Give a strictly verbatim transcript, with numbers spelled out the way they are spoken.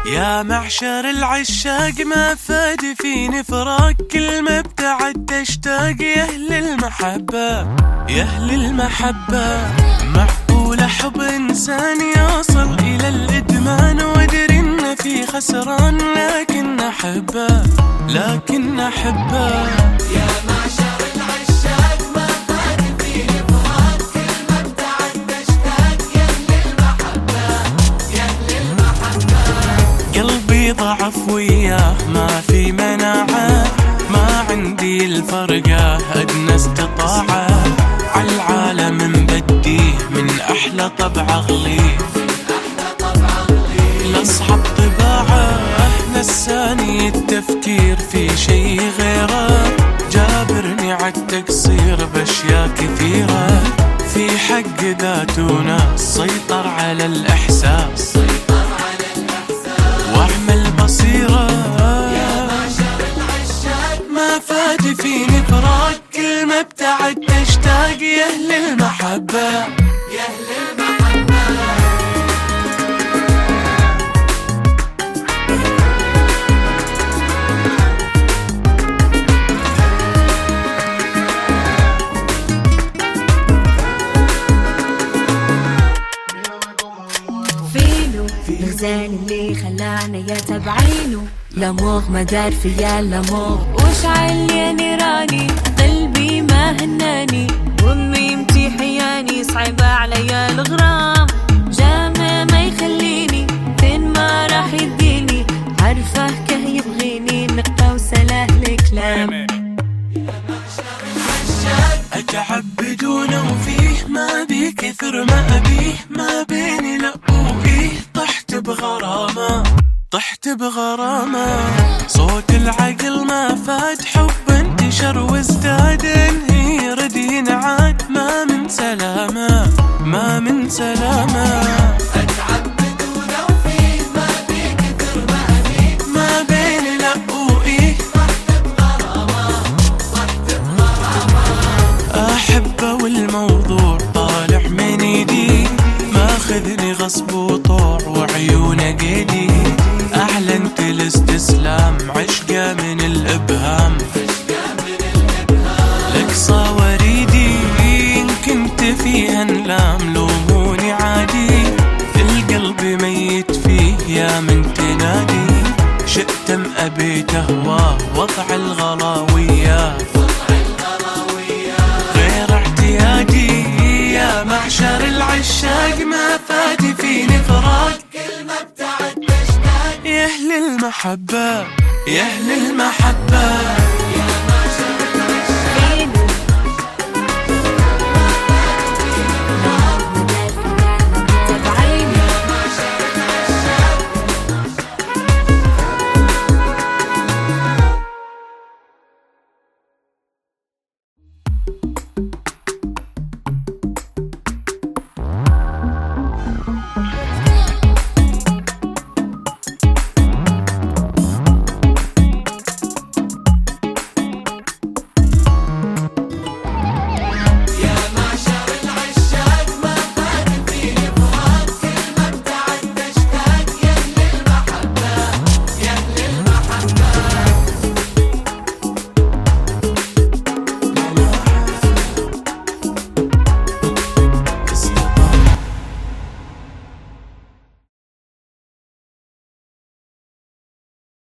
يا معشر العشاق ما فاد فيني فراق، كل ما ابتعدت اشتاق يا اهل المحبة يا اهل المحبة. معقول حب انسان يوصل الى الادمان وادري ان في خسران، لكن احبه لكن احبه. يا معشر العشاق ما فاد فيني فراق، كل ما ابتعدت اشتاق يا اهل المحبة يا اهل المحبة. قلبي ضعف وياه ما في مناعة، ما عندي الفرقة أدنى استطاعة، عالعالم مبديه من أحلى طبع أغليه، لأصحب طباعه نساني التفكير في شي غيره، جابرني عالتقصير بأشياء كثيرة، في حق ذاتنا سيطر على الإحساس واعمل بصيرة. يا معشر العشاق ما فاد فيني فراق، كل ما ابتعدت اشتاق يا اهل المحبة يا اهل المحبة. فينو الغزال اللي خلانا يتبعينه، لموغ ما دار فيا لموغ وشعل يا نيراني، قلبي ما هناني وامي امتحياني، صعب عليا الغرام جامع ما يخليني، فين ما راح يديني عارفه كه يبغيني، نقطة وسلاه الكلام. اتعب بدونه وفيه ما بي كثر ما ابيه، ما بيني لا وإيه، طحت بغرامه طحت بغرامه. صوت العقل ما فاد، حب انتشر وازداد، انهي ردين عاد ما من سلامه ما من سلامه. اتعب بدونه وفيه ما بي كثر ما ابيه، ما بيني لا وإيه، طحت بغرامه طحت بغرامه. احبه والموضوع طالع من ايدي، ماخذني غصب وطوع وعيونه قيدي، اعلنت الاستسلام عشقه من الابهام، لك صواريدي ان كنت فيها نلام، لوموني عادي القلب ميت فيه يا من تنادي، شئت ام ابيت اهواه وضع الغلاويه غير اعتيادي. يا معشر العشاق ما فات فيني فراق، كل ما ابتعدت اشتاق يا اهل المحبة يا اهل المحبة.